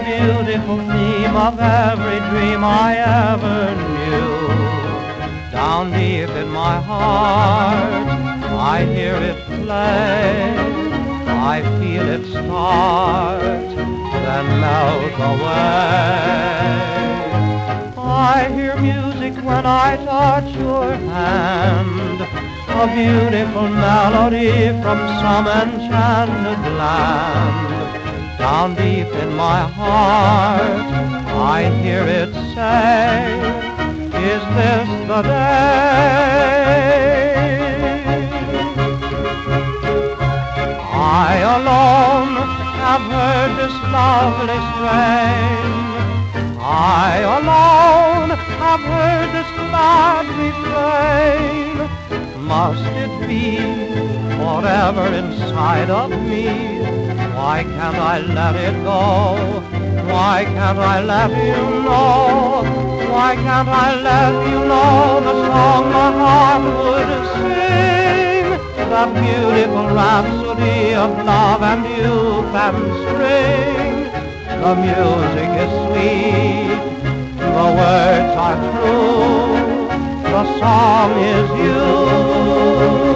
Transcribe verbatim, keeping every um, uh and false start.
beautiful theme of every dream I ever knew. Down deep in my heart, I hear it play. I feel it start, then melt away. I hear music when I touch your hand, a beautiful melody from some enchanted land. Down deep in my heart, I hear it say, is this the day? I alone have heard this lovely strain. I alone have heard this glad refrain. Must it be forever inside of me? Why can't I let it go? Why can't I let you know? Why can't I let you know the song my heart would sing? The beautiful rhapsody of love and youth and spring. The music is sweet, the words are true, the song is you.